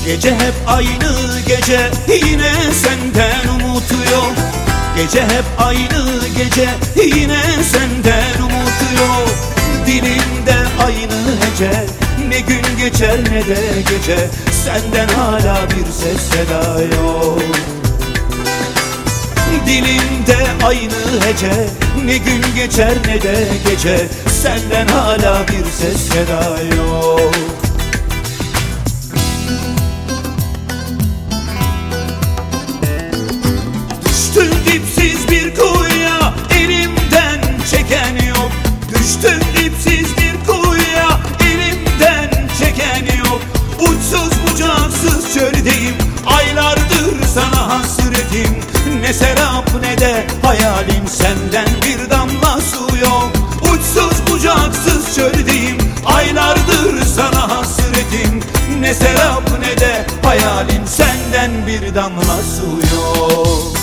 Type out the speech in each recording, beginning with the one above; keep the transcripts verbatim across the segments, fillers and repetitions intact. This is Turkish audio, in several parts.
Gece hep aynı gece, yine senden umut yok. Gece hep aynı gece, yine senden umut yok. Dilimde aynı hece, ne gün geçer ne de gece, senden hala bir ses seda yok. Dilimde aynı hece, ne gün geçer ne de gece, senden hala bir ses seda yok. Düştüm dipsiz bir kuyuya, elimden çeken yok. Düştüm dipsiz bir kuyuya, elimden çeken yok. Uçsuz bucaksız çöldeyim, aylardır sana hasretim. Ne serap ne de hayalim, senden bir damla su yok. Uçsuz bucaksız çöldeyim, aylardır sana hasretim. Ne serap ne de hayalim, senden bir damla su yok.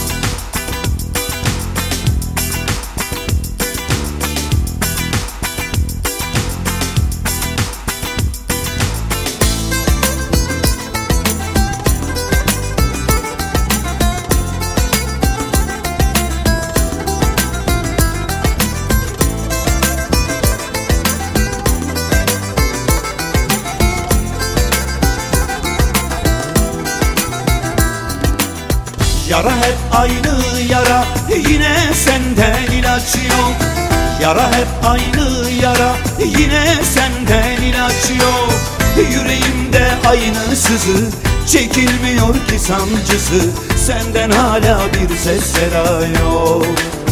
Yara hep aynı yara, yine senden ilaç yok. Yara hep aynı yara, yine senden ilaç yok. Yüreğimde aynı sızı, çekilmiyor ki sancısı, senden hala bir ses seda yok.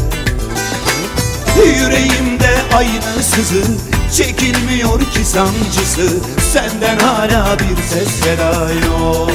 Yüreğimde aynı sızı, çekilmiyor ki sancısı, senden hala bir ses seda yok.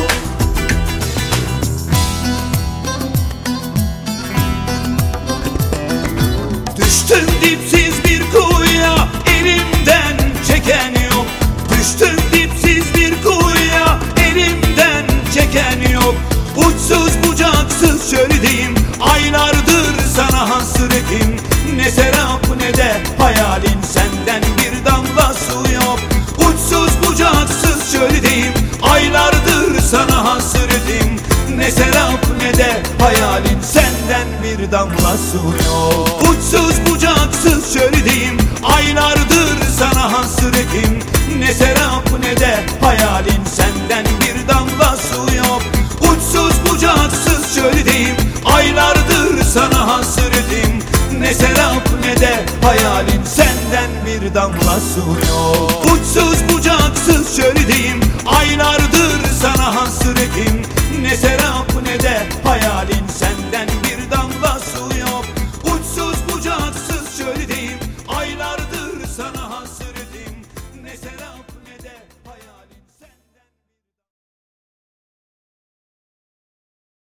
Düştüm dipsiz bir kuyuya, elimden çeken yok. Düştüm dipsiz bir kuyuya, elimden çeken yok. Uçsuz bucaksız çöldeyim, aylardır sana hasretim. Ne serap ne de hayalim, senden bir damla su yok. Uçsuz bucaksız çöldeyim, aylardır sana hasretim. Ne serap ne de hayalim, senden bir damla su yok. Uçsuz bucaksız çöldeyim, aylardır sana hasretim. Ne serap ne de hayalim, senden bir damla su yok. Uçsuz bucaksız çöldeyim, aylardır sana hasretim. Ne serap ne de hayalim, senden bir damla su yok. Uçsuz bucaksız çöldeyim, aylardır sana hasretim. Ne serap ne de